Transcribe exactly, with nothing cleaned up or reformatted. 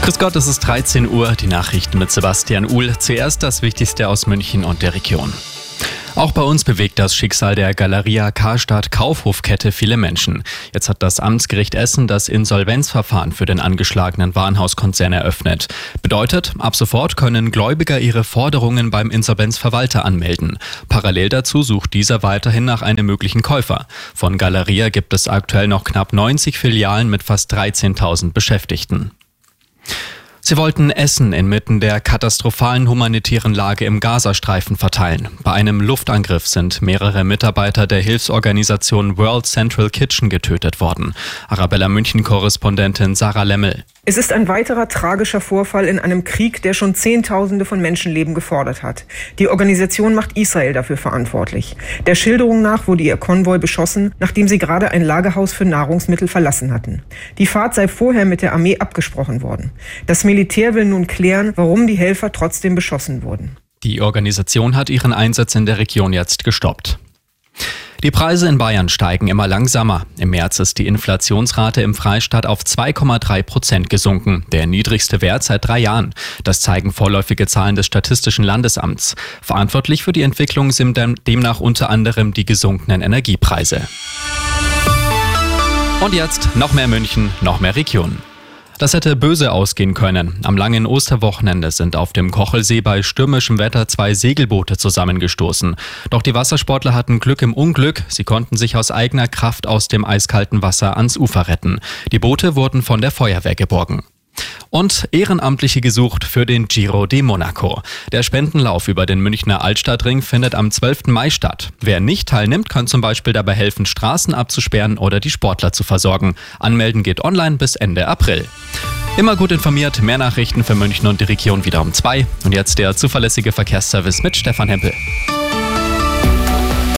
Grüß Gott, es ist dreizehn Uhr, die Nachrichten mit Sebastian Uhl. Zuerst das Wichtigste aus München und der Region. Auch bei uns bewegt das Schicksal der Galeria Karstadt Kaufhofkette viele Menschen. Jetzt hat das Amtsgericht Essen das Insolvenzverfahren für den angeschlagenen Warenhauskonzern eröffnet. Bedeutet, ab sofort können Gläubiger ihre Forderungen beim Insolvenzverwalter anmelden. Parallel dazu sucht dieser weiterhin nach einem möglichen Käufer. Von Galeria gibt es aktuell noch knapp neunzig Filialen mit fast dreizehntausend Beschäftigten. Sie wollten Essen inmitten der katastrophalen humanitären Lage im Gazastreifen verteilen. Bei einem Luftangriff sind mehrere Mitarbeiter der Hilfsorganisation World Central Kitchen getötet worden. Arabella München-Korrespondentin Sarah Lemmel. Es ist ein weiterer tragischer Vorfall in einem Krieg, der schon Zehntausende von Menschenleben gefordert hat. Die Organisation macht Israel dafür verantwortlich. Der Schilderung nach wurde ihr Konvoi beschossen, nachdem sie gerade ein Lagerhaus für Nahrungsmittel verlassen hatten. Die Fahrt sei vorher mit der Armee abgesprochen worden. Das Militär will nun klären, warum die Helfer trotzdem beschossen wurden. Die Organisation hat ihren Einsatz in der Region jetzt gestoppt. Die Preise in Bayern steigen immer langsamer. Im März ist die Inflationsrate im Freistaat auf zwei Komma drei Prozent gesunken, der niedrigste Wert seit drei Jahren. Das zeigen vorläufige Zahlen des Statistischen Landesamts. Verantwortlich für die Entwicklung sind demnach unter anderem die gesunkenen Energiepreise. Und jetzt noch mehr München, noch mehr Region. Das hätte böse ausgehen können. Am langen Osterwochenende sind auf dem Kochelsee bei stürmischem Wetter zwei Segelboote zusammengestoßen. Doch die Wassersportler hatten Glück im Unglück. Sie konnten sich aus eigener Kraft aus dem eiskalten Wasser ans Ufer retten. Die Boote wurden von der Feuerwehr geborgen. Und Ehrenamtliche gesucht für den Giro di Monaco. Der Spendenlauf über den Münchner Altstadtring findet am zwölften Mai statt. Wer nicht teilnimmt, kann zum Beispiel dabei helfen, Straßen abzusperren oder die Sportler zu versorgen. Anmelden geht online bis Ende April. Immer gut informiert, mehr Nachrichten für München und die Region wieder um zwei. Und jetzt der zuverlässige Verkehrsservice mit Stefan Hempel.